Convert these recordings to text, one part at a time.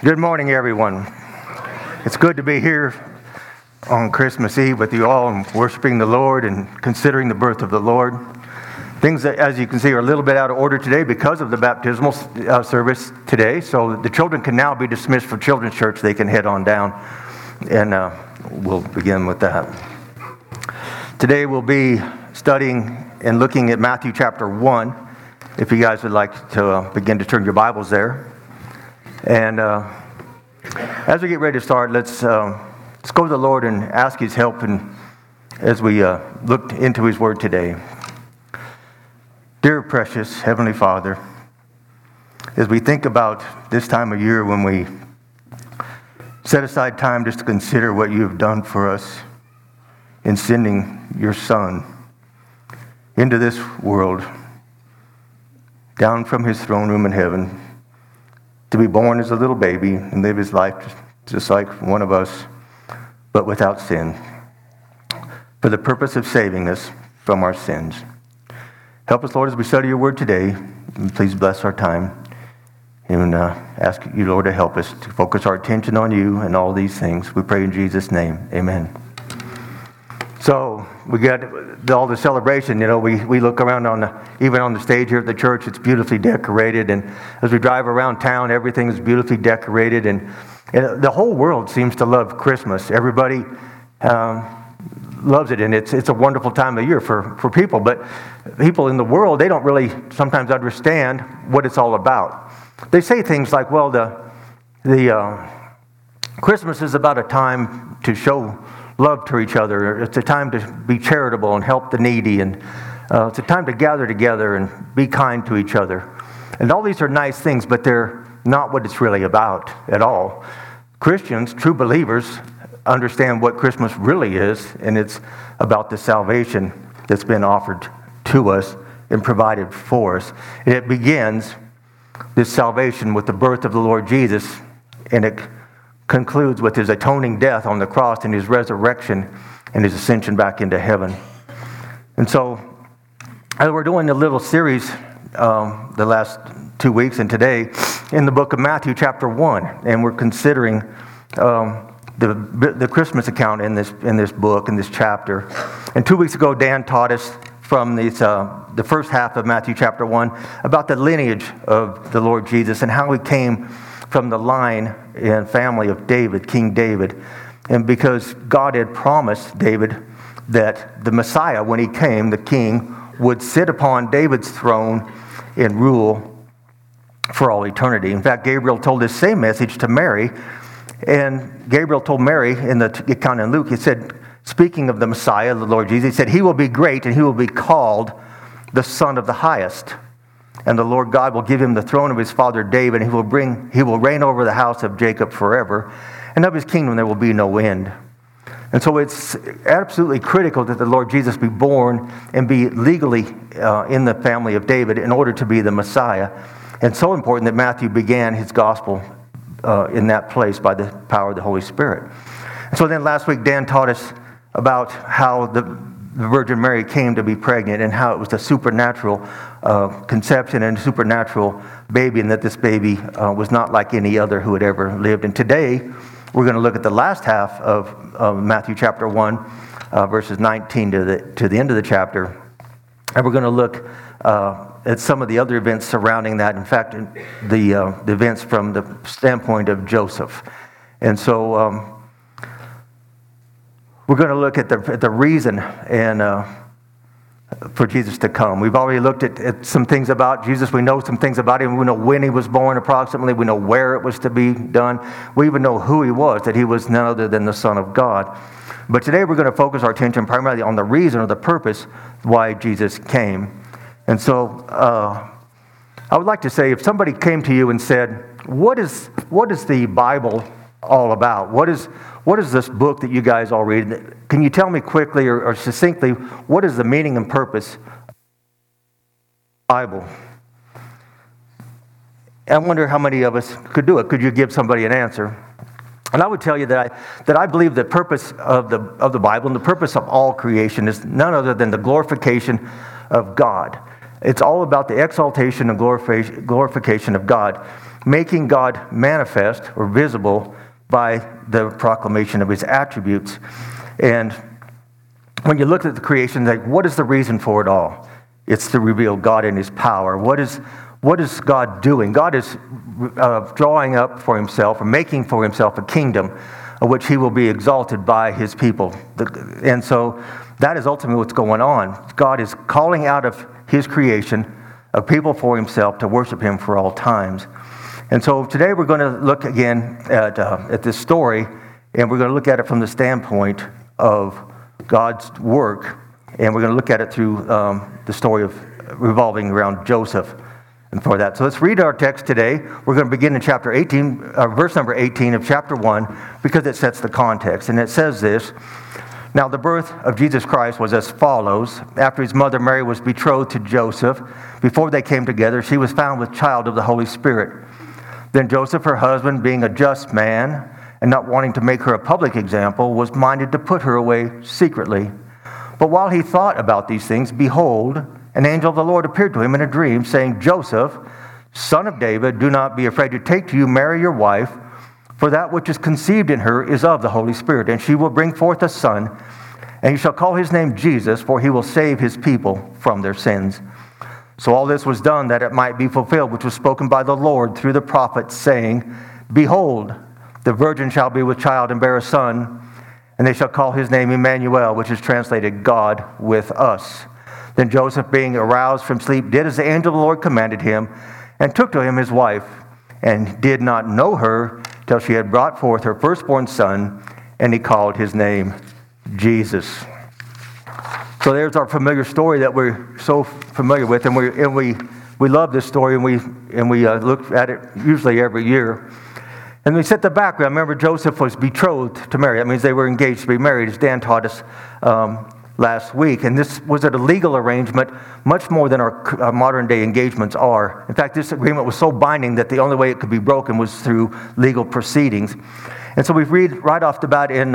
Good morning, everyone. It's good to be here on Christmas Eve with you all and worshiping the Lord and considering the birth of the Lord. Things that, as you can see, are a little bit out of order today because of the baptismal service today. So the children can now be dismissed for children's church. They can head on down, and we'll begin with that. Today we'll be studying and looking at Matthew chapter 1. If you guys would like to begin to turn your Bibles there. And as we get ready to start, let's go to the Lord and ask His help and as we look into His Word today. Dear precious Heavenly Father, as we think about this time of year when we set aside time just to consider what You have done for us in sending Your Son into this world, down from His throne room in heaven, to be born as a little baby and live His life just like one of us, but without sin, for the purpose of saving us from our sins. Help us, Lord, as we study Your Word today. And please bless our time. And ask You, Lord, to help us to focus our attention on You and all these things. We pray in Jesus' name. Amen. So we got all the celebration. You know, we look around even on the stage here at the church. It's beautifully decorated, and as we drive around town, everything is beautifully decorated, and the whole world seems to love Christmas. Everybody loves it, and it's a wonderful time of year for people. But people in the world, they don't really sometimes understand what it's all about. They say things like, "Well, the Christmas is about a time to show love to each other. It's a time to be charitable and help the needy, and it's a time to gather together and be kind to each other." And all these are nice things, but they're not what it's really about at all. Christians, true believers, understand what Christmas really is, and it's about the salvation that's been offered to us and provided for us. And it begins, this salvation, with the birth of the Lord Jesus, and it concludes with His atoning death on the cross and His resurrection and His ascension back into heaven. And so, as we're doing a little series the last 2 weeks and today in the book of Matthew chapter 1, and we're considering the Christmas account in this book, in this chapter. And 2 weeks ago, Dan taught us from the first half of Matthew chapter 1 about the lineage of the Lord Jesus and how He came from the line and family of David, King David. And because God had promised David that the Messiah, when He came, the King, would sit upon David's throne and rule for all eternity. In fact, Gabriel told this same message to Mary. And Gabriel told Mary in the account in Luke, he said, speaking of the Messiah, the Lord Jesus, he said, "He will be great and He will be called the Son of the Highest. And the Lord God will give Him the throne of His father David, and He will reign over the house of Jacob forever, and of His kingdom there will be no end." And so it's absolutely critical that the Lord Jesus be born and be legally in the family of David in order to be the Messiah. And so important that Matthew began his gospel in that place by the power of the Holy Spirit. And so then last week Dan taught us about how the Virgin Mary came to be pregnant and how it was a supernatural conception and a supernatural baby, and that this baby was not like any other who had ever lived. And today we're going to look at the last half of Matthew chapter 1, verses 19 to the end of the chapter. And we're going to look at some of the other events surrounding that. In fact, the events from the standpoint of Joseph. And so we're going to look at the reason and for Jesus to come. We've already looked at some things about Jesus. We know some things about Him. We know when He was born approximately. We know where it was to be done. We even know who He was, that He was none other than the Son of God. But today we're going to focus our attention primarily on the reason or the purpose why Jesus came. And so I would like to say, if somebody came to you and said, what is the Bible all about? What is this book that you guys all read? Can you tell me quickly or succinctly what is the meaning and purpose of the Bible? I wonder how many of us could do it. Could you give somebody an answer? And I would tell you that I believe the purpose of the Bible and the purpose of all creation is none other than the glorification of God. It's all about the exaltation and glorification of God. making God manifest or visible by the proclamation of his attributes. And when you look at the creation, like, what is the reason for it all? It's to reveal God and his power. What is God doing? God is drawing up for himself, or making for himself, a kingdom of which he will be exalted by his people. And so that is ultimately what's going on. God is calling out of his creation a people for himself to worship him for all times. And so today we're going to look again at this story, and we're going to look at it from the standpoint of God's work, and we're going to look at it through the story of revolving around Joseph. And for that, so let's read our text today. We're going to begin in chapter 18, verse number 18 of chapter 1, because it sets the context. And it says this: Now the birth of Jesus Christ was as follows. After his mother Mary was betrothed to Joseph, before they came together, she was found with child of the Holy Spirit. Then Joseph, her husband, being a just man, and not wanting to make her a public example, was minded to put her away secretly. But while he thought about these things, behold, an angel of the Lord appeared to him in a dream, saying, Joseph, son of David, do not be afraid to take to you Mary your wife, for that which is conceived in her is of the Holy Spirit, and she will bring forth a son, and you shall call his name Jesus, for he will save his people from their sins. So all this was done that it might be fulfilled, which was spoken by the Lord through the prophet, saying, Behold, the virgin shall be with child and bear a son, and they shall call his name Emmanuel, which is translated God with us. Then Joseph, being aroused from sleep, did as the angel of the Lord commanded him, and took to him his wife, and did not know her till she had brought forth her firstborn son, and he called his name Jesus. So there's our familiar story that we're so familiar with, and we love this story, and we look at it usually every year. And we set the background. Remember, Joseph was betrothed to Mary. That means they were engaged to be married, as Dan taught us last week. And this was a legal arrangement, much more than our modern day engagements are. In fact, this agreement was so binding that the only way it could be broken was through legal proceedings. And so we read right off the bat in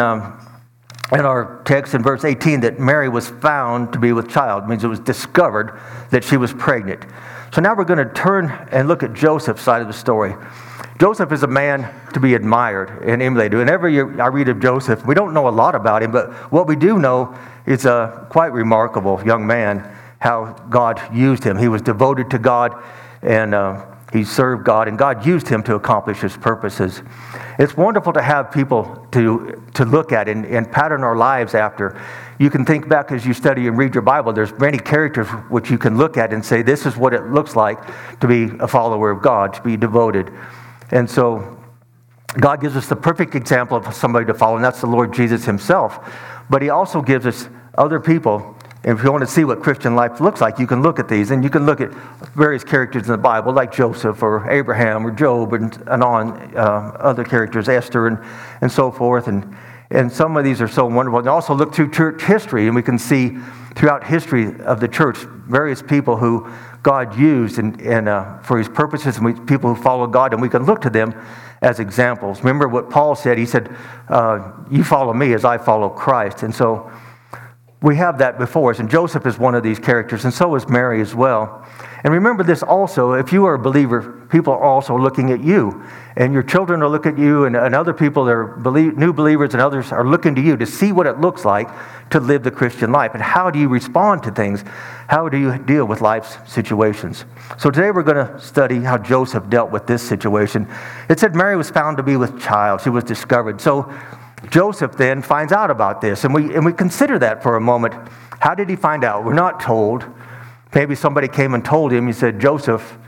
our text in verse 18 that Mary was found to be with child. It means it was discovered that she was pregnant. So now we're going to turn and look at Joseph's side of the story. Joseph is a man to be admired and emulated. And every year I read of Joseph, we don't know a lot about him, but what we do know is a quite remarkable young man, how God used him. He was devoted to God, and he served God, and God used him to accomplish his purposes. It's wonderful to have people to look at and pattern our lives after. You can think back as you study and read your Bible, there's many characters which you can look at and say, this is what it looks like to be a follower of God, to be devoted. And so God gives us the perfect example of somebody to follow, and that's the Lord Jesus himself. But he also gives us other people. And if you want to see what Christian life looks like, you can look at these, and you can look at various characters in the Bible, like Joseph or Abraham or Job and on other characters, Esther and so forth. And some of these are so wonderful. And also look through church history, and we can see throughout history of the church various people who God used and for his purposes, and people who follow God, and we can look to them as examples. Remember what Paul said. He said, you follow me as I follow Christ. And so we have that before us, and Joseph is one of these characters, and so is Mary as well. And remember this also, if you are a believer, people are also looking at you, and your children are looking at you, and other people that are new believers and others are looking to you to see what it looks like to live the Christian life, and how do you respond to things? How do you deal with life's situations? So today we're going to study how Joseph dealt with this situation. It said Mary was found to be with child. She was discovered. So Joseph then finds out about this, and we consider that for a moment. How did he find out? We're not told. Maybe somebody came and told him. He said, Joseph,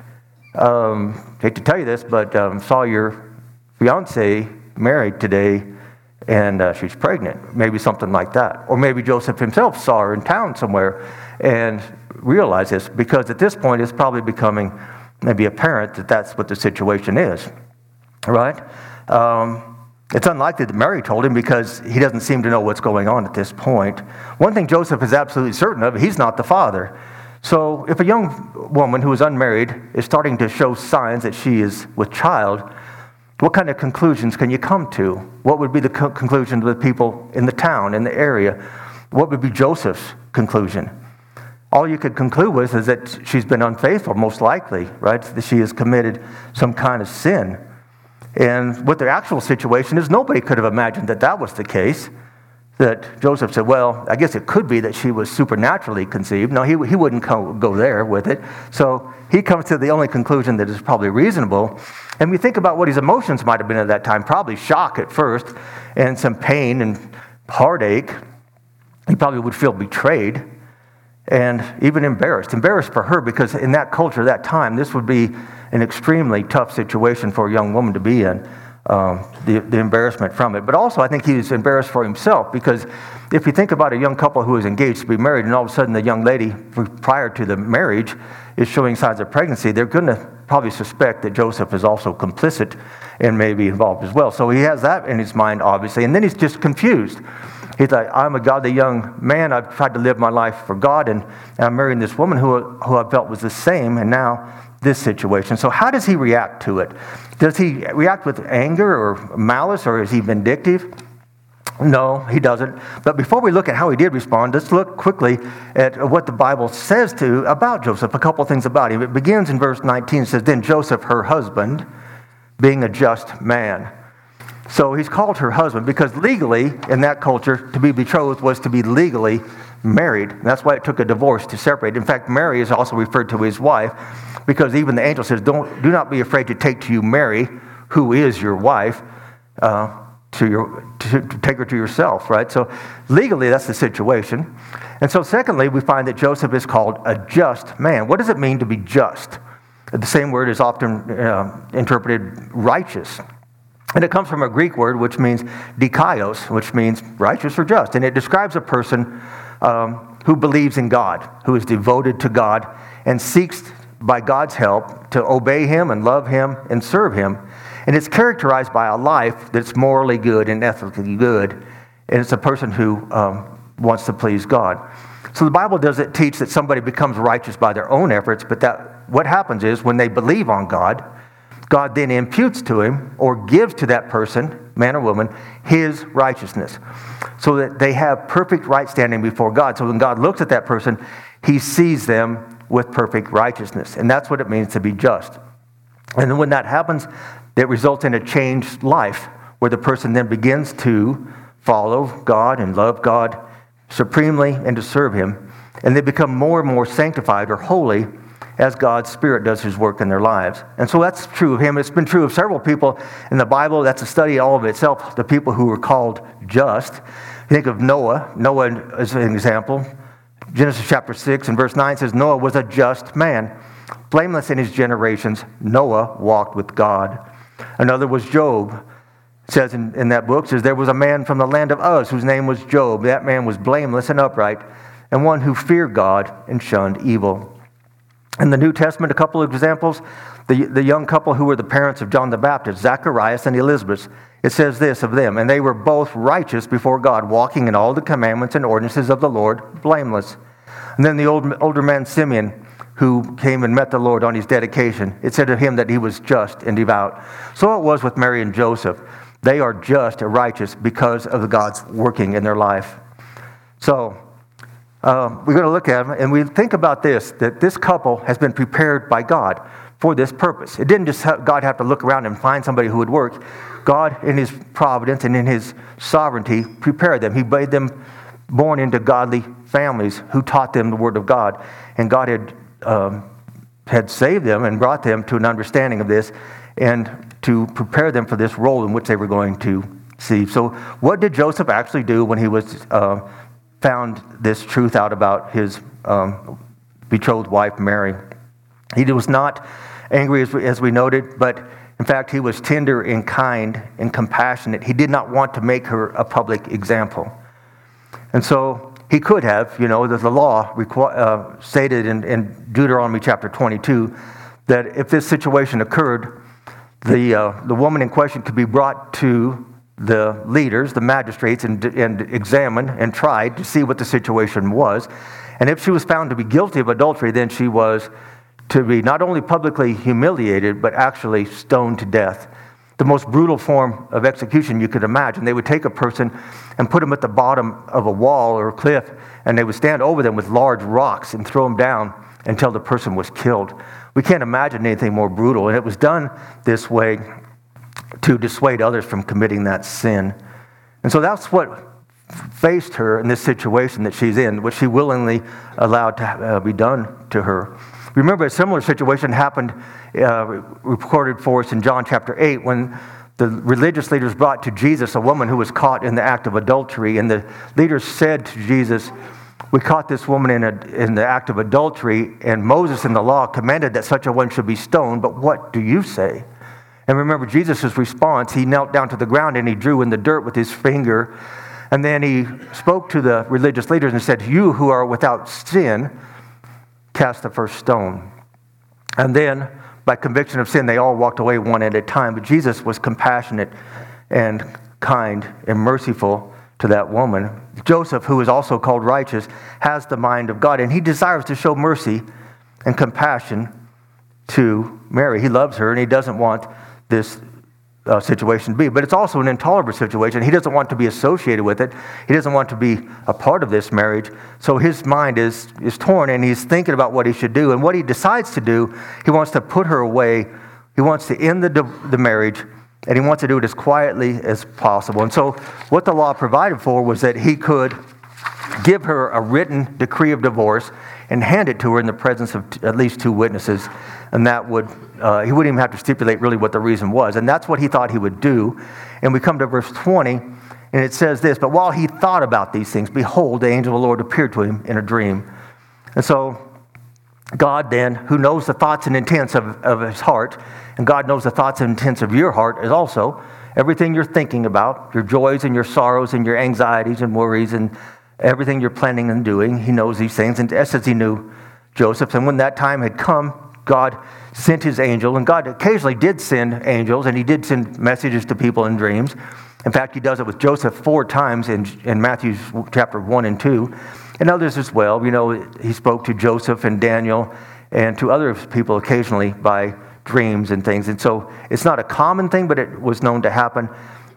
hate to tell you this, but saw your fiance married today, and she's pregnant. Maybe something like that. Or maybe Joseph himself saw her in town somewhere and realized this, because at this point it's probably becoming maybe apparent that that's what the situation is. Right? It's unlikely that Mary told him, because he doesn't seem to know what's going on at this point. One thing Joseph is absolutely certain of, he's not the father. So if a young woman who is unmarried is starting to show signs that she is with child, what kind of conclusions can you come to? What would be the conclusion of the people in the town, in the area? What would be Joseph's conclusion? all you could conclude with is that she's been unfaithful, most likely, right? That she has committed some kind of sin. And what the actual situation is, nobody could have imagined that that was the case. That Joseph said, well, I guess it could be that she was supernaturally conceived. No, he wouldn't go there with it. So he comes to the only conclusion that is probably reasonable. And we think about what his emotions might have been at that time. Probably shock at first, and some pain and heartache. He probably would feel betrayed and even embarrassed. Embarrassed for her, because in that culture, that time, this would be an extremely tough situation for a young woman to be in. The embarrassment from it. But also, I think he was embarrassed for himself, because if you think about a young couple who is engaged to be married, and all of a sudden the young lady, prior to the marriage, is showing signs of pregnancy, they're going to probably suspect that Joseph is also complicit and maybe involved as well. So he has that in his mind, obviously. And then he's just confused. He's like, I'm a godly young man. I've tried to live my life for God, and I'm marrying this woman who I felt was the same, and now this situation. So how does he react to it? Does he react with anger or malice, or is he vindictive? No, he doesn't. But before we look at how he did respond, let's look quickly at what the Bible says about Joseph, a couple of things about him. It begins in verse 19. It says, then Joseph, her husband, being a just man. So he's called her husband because legally, in that culture, to be betrothed was to be legally married. And that's why it took a divorce to separate. In fact, Mary is also referred to his wife, because even the angel says, do not be afraid to take to you Mary, who is your wife, to take her to yourself, right? So legally, that's the situation. And so secondly, we find that Joseph is called a just man. What does it mean to be just? The same word is often interpreted righteous. And it comes from a Greek word which means dikaios, which means righteous or just. And it describes a person who believes in God, who is devoted to God, and seeks by God's help to obey Him and love Him and serve Him. And it's characterized by a life that's morally good and ethically good. And it's a person who wants to please God. So the Bible doesn't teach that somebody becomes righteous by their own efforts, but that what happens is when they believe on God, God then imputes to him or gives to that person, man or woman, his righteousness, so that they have perfect right standing before God. So when God looks at that person, He sees them with perfect righteousness. And that's what it means to be just. And then when that happens, it results in a changed life, where the person then begins to follow God and love God supremely and to serve Him. And they become more and more sanctified or holy as God's Spirit does His work in their lives. And so that's true of him. It's been true of several people in the Bible. That's a study all of itself, the people who were called just. Think of Noah. Noah is an example. Genesis chapter 6 and verse 9 says, Noah was a just man, blameless in his generations. Noah walked with God. Another was Job. It says in that book, says there was a man from the land of Uz whose name was Job. That man was blameless and upright, and one who feared God and shunned evil. In the New Testament, a couple of examples. The young couple who were the parents of John the Baptist, Zacharias and Elizabeth. It says this of them, and they were both righteous before God, walking in all the commandments and ordinances of the Lord, blameless. And then the older man Simeon, who came and met the Lord on his dedication, it said of him that he was just and devout. So it was with Mary and Joseph. They are just and righteous because of the God's working in their life. So we're going to look at them, and we think about this, that this couple has been prepared by God for this purpose. It didn't just God have to look around and find somebody who would work. God, in His providence and in His sovereignty, prepared them. He made them born into godly families who taught them the Word of God. And God had saved them and brought them to an understanding of this and to prepare them for this role in which they were going to see. So what did Joseph actually do when he was found this truth out about his betrothed wife, Mary? He was not angry, as we noted, but in fact, he was tender and kind and compassionate. He did not want to make her a public example. And so he could have, the law stated in Deuteronomy chapter 22 that if this situation occurred, the woman in question could be brought to the leaders, the magistrates, and examined and tried to see what the situation was. And if she was found to be guilty of adultery, then she was to be not only publicly humiliated, but actually stoned to death. the most brutal form of execution you could imagine. They would take a person and put them at the bottom of a wall or a cliff, and they would stand over them with large rocks and throw them down until the person was killed. We can't imagine anything more brutal, and it was done this way to dissuade others from committing that sin. And so that's what faced her in this situation that she's in, which she willingly allowed to be done to her. Remember, a similar situation happened, recorded for us in John chapter 8, when the religious leaders brought to Jesus a woman who was caught in the act of adultery. And the leaders said to Jesus, "We caught this woman in the act of adultery, and Moses in the law commanded that such a one should be stoned, but what do you say?" And remember Jesus' response. He knelt down to the ground and he drew in the dirt with his finger. And then he spoke to the religious leaders and said, "You who are without sin, cast the first stone." And then, by conviction of sin, they all walked away one at a time. But Jesus was compassionate and kind and merciful to that woman. Joseph, who is also called righteous, has the mind of God, and he desires to show mercy and compassion to Mary. He loves her, and he doesn't want this situation to be. But it's also an intolerable situation. He doesn't want to be associated with it. He doesn't want to be a part of this marriage. So his mind is torn, and he's thinking about what he should do. And what he decides to do, he wants to put her away. He wants to end the marriage, and he wants to do it as quietly as possible. And so what the law provided for was that he could give her a written decree of divorce and hand it to her in the presence of at least two witnesses. And that would, he wouldn't even have to stipulate really what the reason was. And that's what he thought he would do. And we come to verse 20, and it says this, "But while he thought about these things, behold, the angel of the Lord appeared to him in a dream." And so God then, who knows the thoughts and intents of his heart, and God knows the thoughts and intents of your heart is also everything you're thinking about, your joys and your sorrows and your anxieties and worries and everything you're planning and doing. He knows these things. And as he knew Joseph, and when that time had come, God sent his angel, and God occasionally did send angels, and he did send messages to people in dreams. In fact, he does it with Joseph 4 times in Matthew chapter 1 and 2, and others as well. You know, he spoke to Joseph and Daniel and to other people occasionally by dreams and things. And so it's not a common thing, but it was known to happen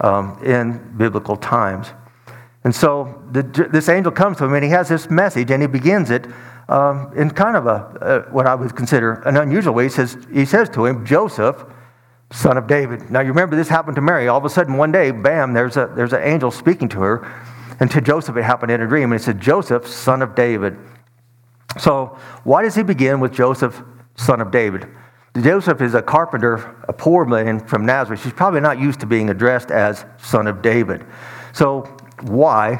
in biblical times. And so this angel comes to him, and he has this message, and he begins it in kind of what I would consider an unusual way. He says to him, "Joseph, son of David." Now you remember this happened to Mary. All of a sudden one day, bam, there's an angel speaking to her. And to Joseph it happened in a dream. And he said, "Joseph, son of David." So why does he begin with Joseph, son of David? Joseph is a carpenter, a poor man from Nazareth. He's probably not used to being addressed as son of David. So why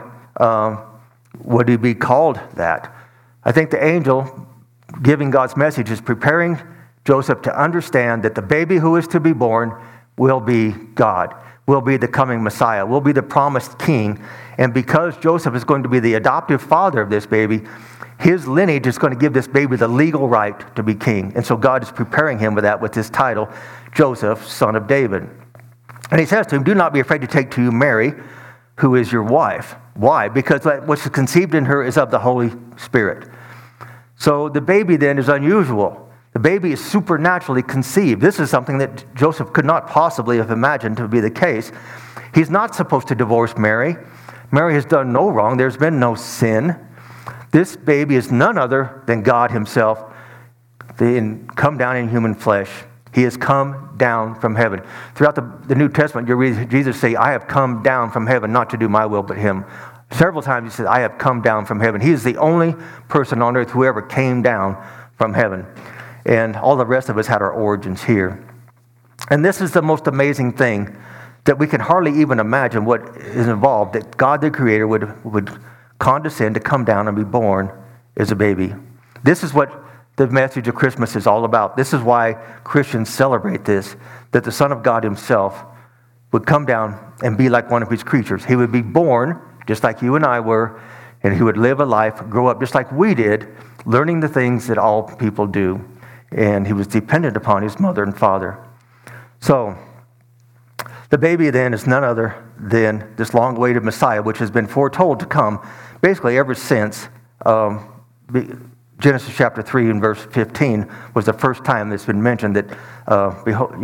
would he be called that? I think the angel giving God's message is preparing Joseph to understand that the baby who is to be born will be God, will be the coming Messiah, will be the promised king. And because Joseph is going to be the adoptive father of this baby, his lineage is going to give this baby the legal right to be king. And so God is preparing him with that, with this title, Joseph, son of David. And he says to him, "Do not be afraid to take to you Mary, who is your wife." Why? Because what's conceived in her is of the Holy Spirit. So the baby then is unusual. The baby is supernaturally conceived. This is something that Joseph could not possibly have imagined to be the case. He's not supposed to divorce Mary. Mary has done no wrong. There's been no sin. This baby is none other than God himself, come down in human flesh. He has come down from heaven. Throughout the New Testament, you read Jesus say, "I have come down from heaven, not to do my will, but him." Several times he says, "I have come down from heaven." He is the only person on earth who ever came down from heaven. And all the rest of us had our origins here. And this is the most amazing thing, that we can hardly even imagine what is involved, that God the Creator would condescend to come down and be born as a baby. This is what the message of Christmas is all about. This is why Christians celebrate this, that the Son of God himself would come down and be like one of his creatures. He would be born just like you and I were, and he would live a life, grow up just like we did, learning the things that all people do. And he was dependent upon his mother and father. So the baby then is none other than this long-awaited Messiah, which has been foretold to come basically ever since Genesis chapter 3 and verse 15 was the first time it's been mentioned that, behold,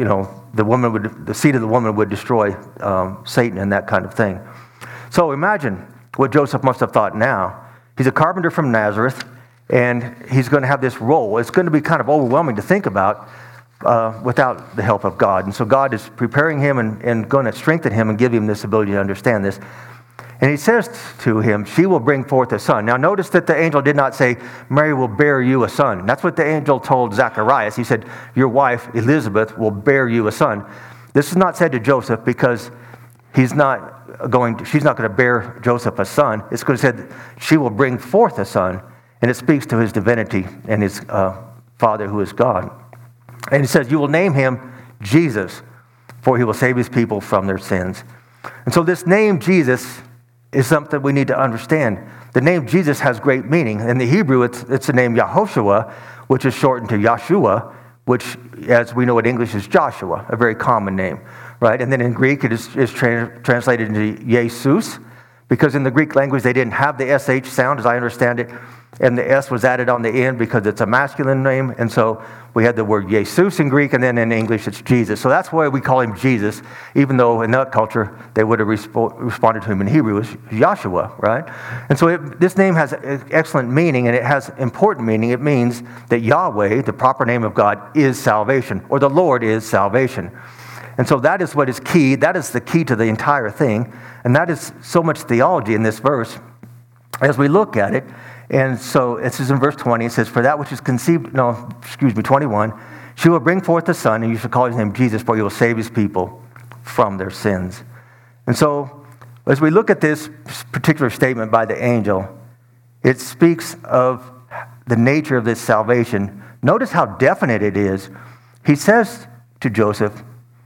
the seed of the woman would destroy Satan and that kind of thing. So imagine what Joseph must have thought now. He's a carpenter from Nazareth, and he's going to have this role. It's going to be kind of overwhelming to think about without the help of God. And so God is preparing him and going to strengthen him and give him this ability to understand this. And he says to him, she will bring forth a son. Now notice that the angel did not say, Mary will bear you a son. That's what the angel told Zacharias. He said, your wife, Elizabeth, will bear you a son. This is not said to Joseph because she's not going to bear Joseph a son. It's going to say that she will bring forth a son. And it speaks to his divinity and his Father who is God. And it says, you will name him Jesus, for he will save his people from their sins. And so this name Jesus is something we need to understand. The name Jesus has great meaning. In the Hebrew, it's the name Yahoshua, which is shortened to Yahshua, which, as we know in English, is Joshua, a very common name, right? And then in Greek, it is translated into Jesus, because in the Greek language, they didn't have the SH sound, as I understand it, and the S was added on the end because it's a masculine name, and so we had the word Jesus in Greek, and then in English it's Jesus. So that's why we call him Jesus, even though in that culture they would have responded to him in Hebrew as Yahshua, right? And so this name has excellent meaning, and it has important meaning. It means that Yahweh, the proper name of God, is salvation, or the Lord is salvation. And so that is what is key. That is the key to the entire thing, and that is so much theology in this verse as we look at it. And so this is in verse 20. It says, for that which is conceived, 21, she will bring forth a son, and you shall call his name Jesus, for he will save his people from their sins. And so as we look at this particular statement by the angel, it speaks of the nature of this salvation. Notice how definite it is. He says to Joseph,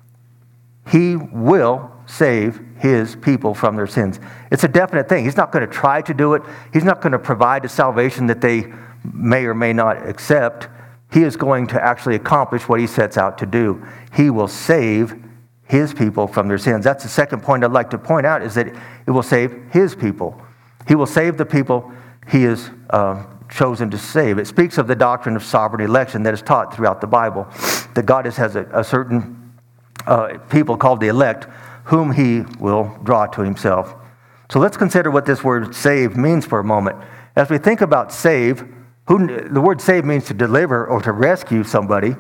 he will save his people from their sins. It's a definite thing. He's not going to try to do it. He's not going to provide a salvation that they may or may not accept. He is going to actually accomplish what he sets out to do. He will save his people from their sins. That's the second point I'd like to point out, is that it will save his people. He will save the people he has chosen to save. It speaks of the doctrine of sovereign election that is taught throughout the Bible, that God has a certain people called the elect, whom he will draw to himself. So let's consider what this word save means for a moment. As we think about save, the word save means to deliver or to rescue somebody.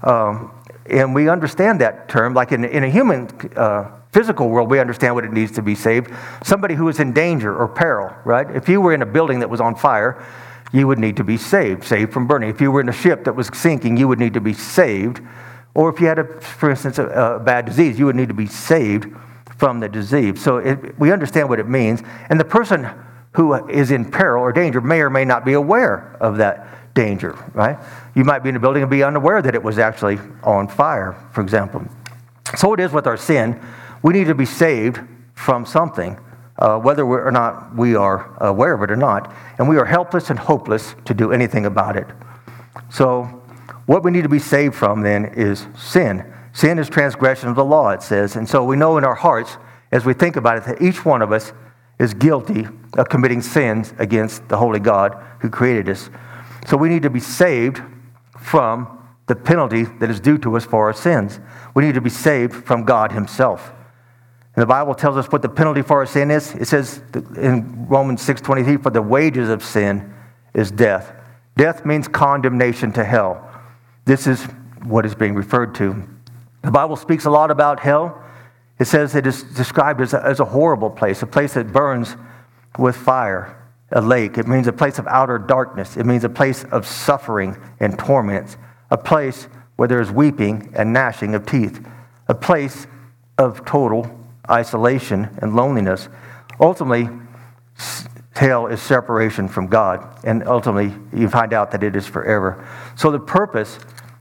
And we understand that term, like in a human physical world, we understand what it needs to be saved. Somebody who is in danger or peril, right? If you were in a building that was on fire, you would need to be saved from burning. If you were in a ship that was sinking, you would need to be saved. Or if you had, for instance, a bad disease, you would need to be saved from the disease. So we understand what it means. And the person who is in peril or danger may or may not be aware of that danger, right? You might be in a building and be unaware that it was actually on fire, for example. So it is with our sin. We need to be saved from something, whether or not we are aware of it or not. And we are helpless and hopeless to do anything about it. So what we need to be saved from, then, is sin. Sin is transgression of the law, it says. And so we know in our hearts, as we think about it, that each one of us is guilty of committing sins against the holy God who created us. So we need to be saved from the penalty that is due to us for our sins. We need to be saved from God himself. And the Bible tells us what the penalty for our sin is. It says in Romans 6:23, for the wages of sin is death. Death means condemnation to hell. This is what is being referred to. The Bible speaks a lot about hell. It says it is described as a horrible place, a place that burns with fire, a lake. It means a place of outer darkness. It means a place of suffering and torments, a place where there is weeping and gnashing of teeth, a place of total isolation and loneliness. Ultimately, hell is separation from God, and ultimately you find out that it is forever. So the purpose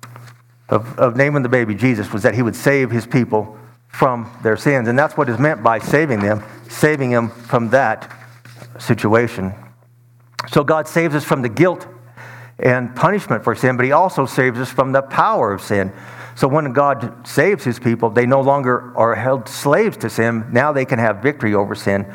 of naming the baby Jesus was that he would save his people from their sins, and that's what is meant by saving them from that situation. So God saves us from the guilt and punishment for sin, but he also saves us from the power of sin. So when God saves his people, they no longer are held slaves to sin. Now they can have victory over sin.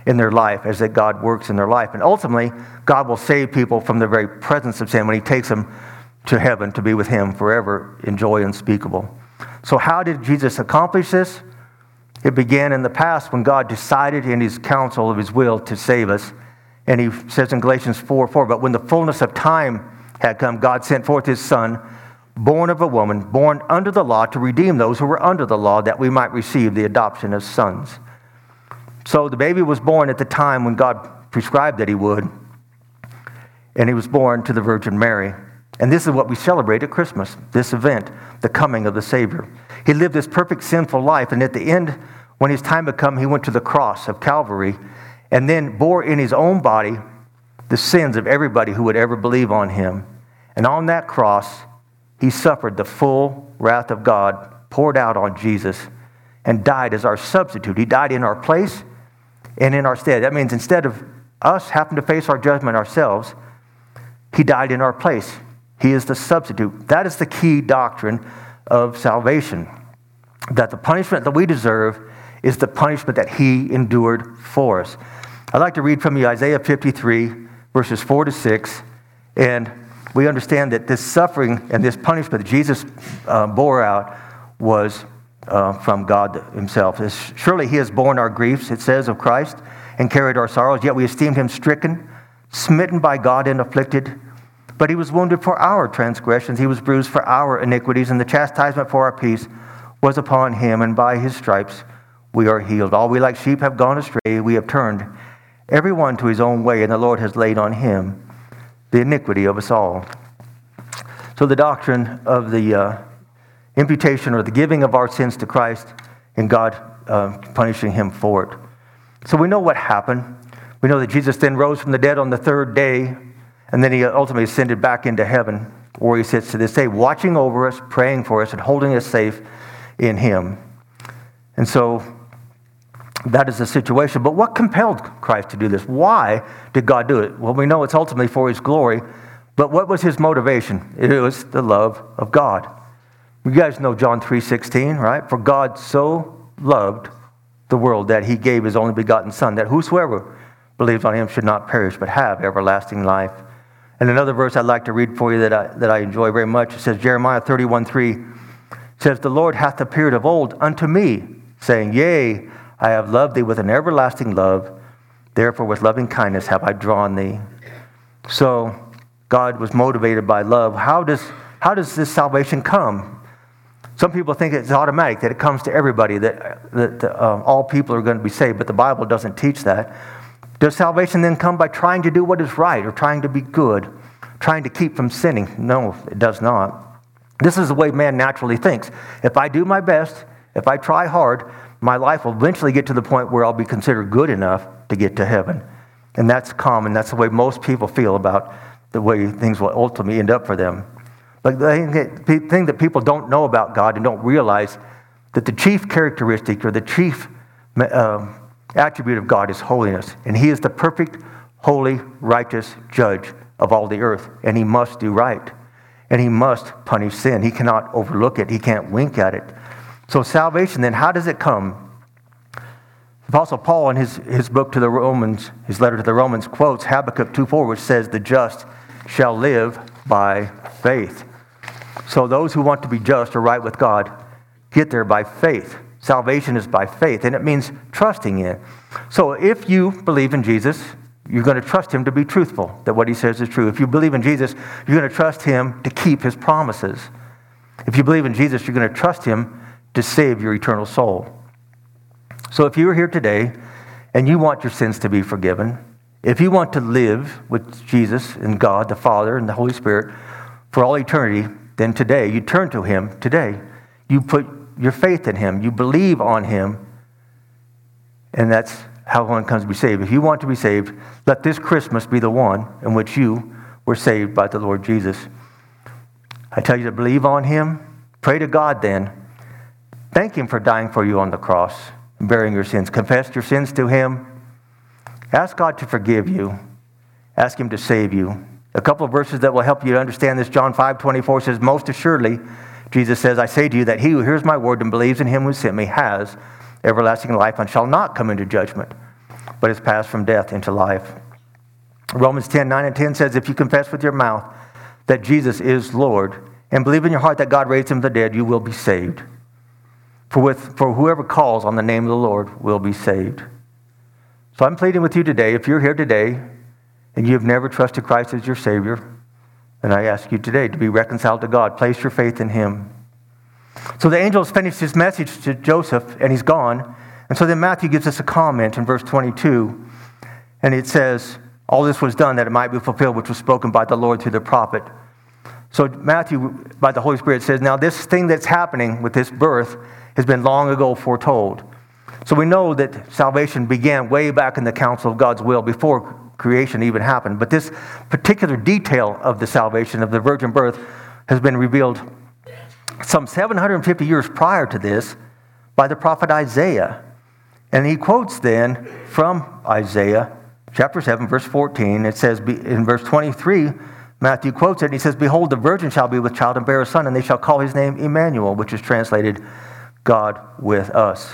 in their life as that God works in their life. And ultimately, God will save people from the very presence of sin when he takes them to heaven to be with him forever in joy unspeakable. So how did Jesus accomplish this? It began in the past when God decided in his counsel of his will to save us. And he says in Galatians 4:4, but when the fullness of time had come, God sent forth his Son, born of a woman, born under the law, to redeem those who were under the law, that we might receive the adoption as sons. So the baby was born at the time when God prescribed that he would, and he was born to the Virgin Mary. And this is what we celebrate at Christmas, this event, the coming of the Savior. He lived this perfect sinful life, and at the end, when his time had come, he went to the cross of Calvary and then bore in his own body the sins of everybody who would ever believe on him. And on that cross, he suffered the full wrath of God poured out on Jesus and died as our substitute. He died in our place and in our stead. That means instead of us having to face our judgment ourselves, he died in our place. He is the substitute. That is the key doctrine of salvation, that the punishment that we deserve is the punishment that he endured for us. I'd like to read from you Isaiah 53, verses 4-6, and we understand that this suffering and this punishment that Jesus bore out was from God himself. Surely he has borne our griefs, it says, of Christ, and carried our sorrows, yet we esteemed him stricken, smitten by God, and afflicted. But he was wounded for our transgressions, he was bruised for our iniquities, and the chastisement for our peace was upon him, and by his stripes we are healed. All we like sheep have gone astray, we have turned every one to his own way, and the Lord has laid on him the iniquity of us all. So the doctrine of the imputation or the giving of our sins to Christ and God punishing him for it. So we know what happened. We know that Jesus then rose from the dead on the third day, and then he ultimately ascended back into heaven, where he sits to this day, watching over us, praying for us, and holding us safe in him. And so that is the situation. But what compelled Christ to do this? Why did God do it? Well, we know it's ultimately for his glory, but what was his motivation? It was the love of God. You guys know John 3:16, right? For God so loved the world that he gave his only begotten Son, that whosoever believes on him should not perish, but have everlasting life. And another verse I'd like to read for you that I enjoy very much. It says, Jeremiah 31:3 says, the Lord hath appeared of old unto me, saying, Yea, I have loved thee with an everlasting love. Therefore with loving kindness have I drawn thee. So God was motivated by love. How does this salvation come? Some people think it's automatic, that it comes to everybody, that all people are going to be saved, but the Bible doesn't teach that. Does salvation then come by trying to do what is right or trying to be good, trying to keep from sinning? No, it does not. This is the way man naturally thinks. If I do my best, if I try hard, my life will eventually get to the point where I'll be considered good enough to get to heaven. And that's common. That's the way most people feel about the way things will ultimately end up for them. But the thing that people don't know about God and don't realize that the chief characteristic or the chief attribute of God is holiness. And he is the perfect, holy, righteous judge of all the earth. And he must do right. And he must punish sin. He cannot overlook it. He can't wink at it. So salvation, then, how does it come? Apostle Paul, in his book to the Romans, his letter to the Romans, quotes Habakkuk 2:4, which says, the just shall live by faith. So those who want to be just or right with God get there by faith. Salvation is by faith, and it means trusting in. So if you believe in Jesus, you're going to trust him to be truthful, that what he says is true. If you believe in Jesus, you're going to trust him to keep his promises. If you believe in Jesus, you're going to trust him to save your eternal soul. So if you're here today and you want your sins to be forgiven, if you want to live with Jesus and God, the Father and the Holy Spirit for all eternity, then today you turn to him today. You put your faith in him. You believe on him. And that's how one comes to be saved. If you want to be saved, let this Christmas be the one in which you were saved by the Lord Jesus. I tell you to believe on him. Pray to God then. Thank him for dying for you on the cross and bearing your sins. Confess your sins to him. Ask God to forgive you. Ask him to save you. A couple of verses that will help you to understand this. John 5:24 says, most assuredly, Jesus says, I say to you that he who hears my word and believes in him who sent me has everlasting life and shall not come into judgment, but has passed from death into life. Romans 10:9-10 says, if you confess with your mouth that Jesus is Lord and believe in your heart that God raised him from the dead, you will be saved. For whoever calls on the name of the Lord will be saved. So I'm pleading with you today, if you're here today and you've never trusted Christ as your Savior, then I ask you today to be reconciled to God. Place your faith in him. So the angel has finished his message to Joseph, and he's gone. And so then Matthew gives us a comment in verse 22, and it says, all this was done that it might be fulfilled, which was spoken by the Lord through the prophet. So Matthew, by the Holy Spirit, says, now this thing that's happening with this birth has been long ago foretold. So we know that salvation began way back in the counsel of God's will before creation even happened. But this particular detail of the salvation of the virgin birth has been revealed some 750 years prior to this by the prophet Isaiah. And he quotes then from Isaiah chapter 7, verse 14. It says in verse 23, Matthew quotes it, and he says, behold, the virgin shall be with child and bear a son, and they shall call his name Emmanuel, which is translated God with us.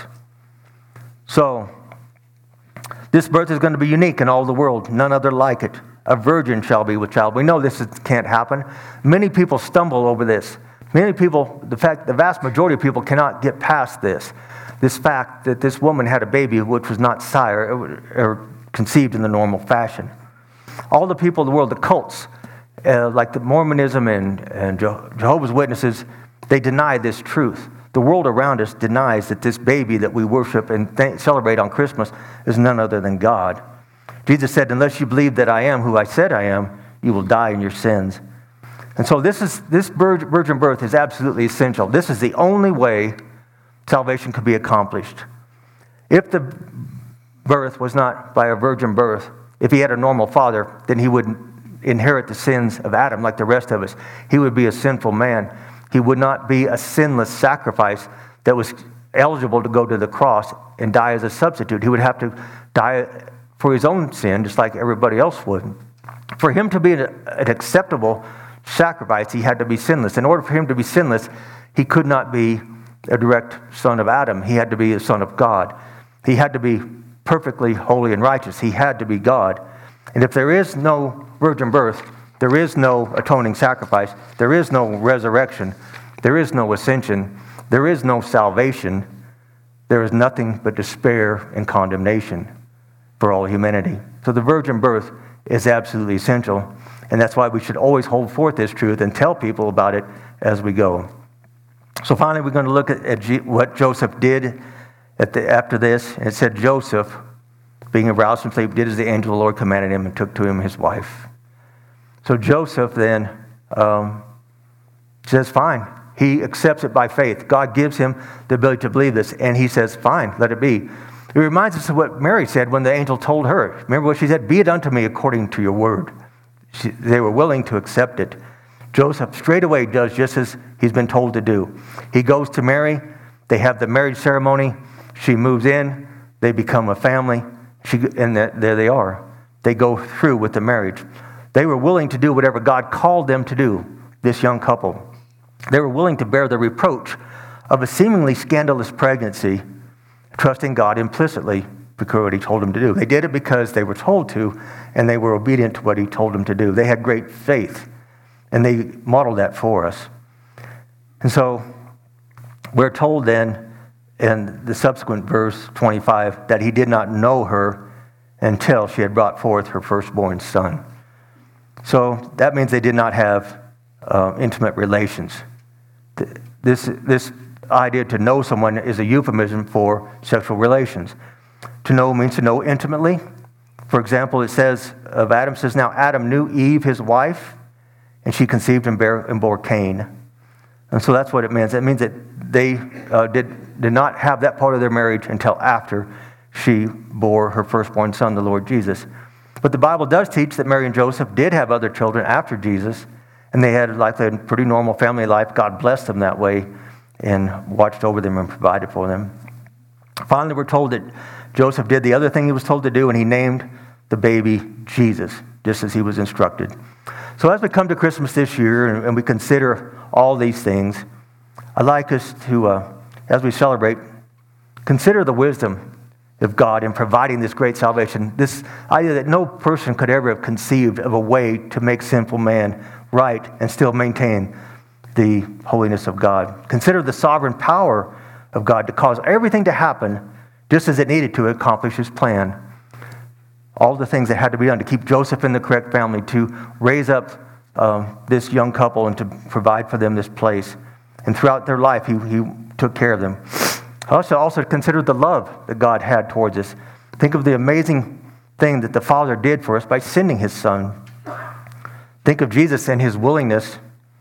So, this birth is going to be unique in all the world, none other like it. A virgin shall be with child. We know this can't happen. Many people stumble over this. Many people, the vast majority of people cannot get past this fact that this woman had a baby which was not sire or conceived in the normal fashion. All the people of the world, the cults, like the Mormonism and Jehovah's Witnesses, they deny this truth. The world around us denies that this baby that we worship and celebrate on Christmas is none other than God. Jesus said, unless you believe that I am who I said I am, you will die in your sins. And so this virgin birth is absolutely essential. This is the only way salvation could be accomplished. If the birth was not by a virgin birth, if he had a normal father, then he would inherit the sins of Adam like the rest of us. He would be a sinful man. He would not be a sinless sacrifice that was eligible to go to the cross and die as a substitute. He would have to die for his own sin, just like everybody else would. For him to be an acceptable sacrifice, he had to be sinless. In order for him to be sinless, he could not be a direct son of Adam. He had to be a son of God. He had to be perfectly holy and righteous. He had to be God. And if there is no virgin birth, there is no atoning sacrifice, there is no resurrection, there is no ascension, there is no salvation, there is nothing but despair and condemnation for all humanity. So the virgin birth is absolutely essential, and that's why we should always hold forth this truth and tell people about it as we go. So finally, we're going to look at what Joseph did after this. And it said, Joseph, being aroused from sleep, did as the angel of the Lord commanded him and took to him his wife. So Joseph then says, fine. He accepts it by faith. God gives him the ability to believe this, and he says, fine, let it be. It reminds us of what Mary said when the angel told her. Remember what she said? Be it unto me according to your word. They were willing to accept it. Joseph straight away does just as he's been told to do. He goes to Mary. They have the marriage ceremony. She moves in. They become a family. And there they are. They go through with the marriage. They were willing to do whatever God called them to do, this young couple. They were willing to bear the reproach of a seemingly scandalous pregnancy, trusting God implicitly because what he told them to do. They did it because they were told to, and they were obedient to what he told them to do. They had great faith, and they modeled that for us. And so we're told then in the subsequent verse 25 that he did not know her until she had brought forth her firstborn son. So that means they did not have intimate relations. This idea to know someone is a euphemism for sexual relations. To know means to know intimately. For example, it says of Adam, says, now Adam knew Eve, his wife, and she conceived and bore Cain. And so that's what it means. It means that they did not have that part of their marriage until after she bore her firstborn son, the Lord Jesus. But the Bible does teach that Mary and Joseph did have other children after Jesus, and they had likely a pretty normal family life. God blessed them that way and watched over them and provided for them. Finally, we're told that Joseph did the other thing he was told to do, and he named the baby Jesus, just as he was instructed. So as we come to Christmas this year and we consider all these things, I'd like us to, as we celebrate, consider the wisdom of God in providing this great salvation. This idea that no person could ever have conceived of a way to make sinful man right and still maintain the holiness of God. Consider the sovereign power of God to cause everything to happen just as it needed to accomplish his plan. All the things that had to be done to keep Joseph in the correct family, to raise up this young couple and to provide for them this place. And throughout their life, he took care of them. Also consider the love that God had towards us. Think of the amazing thing that the Father did for us by sending his Son. Think of Jesus and his willingness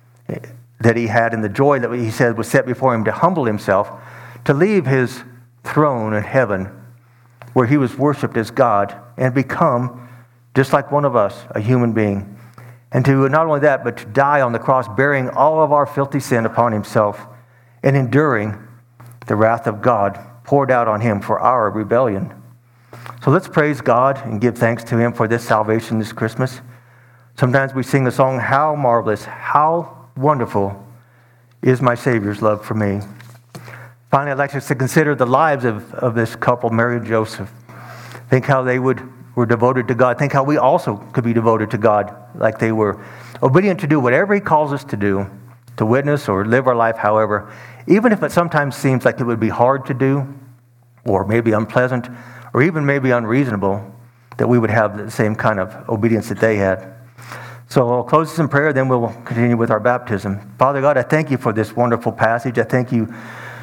that he had and the joy that he said was set before him to humble himself, to leave his throne in heaven where he was worshipped as God and become just like one of us, a human being. And to not only that, but to die on the cross, bearing all of our filthy sin upon himself and enduring the wrath of God poured out on him for our rebellion. So let's praise God and give thanks to him for this salvation this Christmas. Sometimes we sing the song, "How marvelous, how wonderful is my Savior's love for me." Finally, I'd like us to consider the lives of this couple, Mary and Joseph. Think how they were devoted to God. Think how we also could be devoted to God like they were. Obedient to do whatever he calls us to do, to witness or live our life however, even if it sometimes seems like it would be hard to do, or maybe unpleasant, or even maybe unreasonable, that we would have the same kind of obedience that they had. So I'll close this in prayer, then we'll continue with our baptism. Father God, I thank you for this wonderful passage. I thank you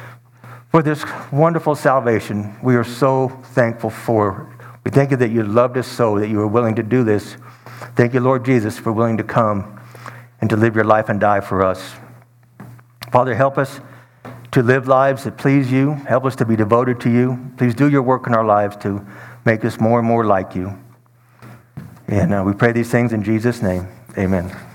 for this wonderful salvation. We are so thankful for it. We thank you that you loved us so, that you were willing to do this. Thank you, Lord Jesus, for willing to come and to live your life and die for us. Father, help us to live lives that please you. Help us to be devoted to you. Please do your work in our lives to make us more and more like you. And we pray these things in Jesus' name. Amen.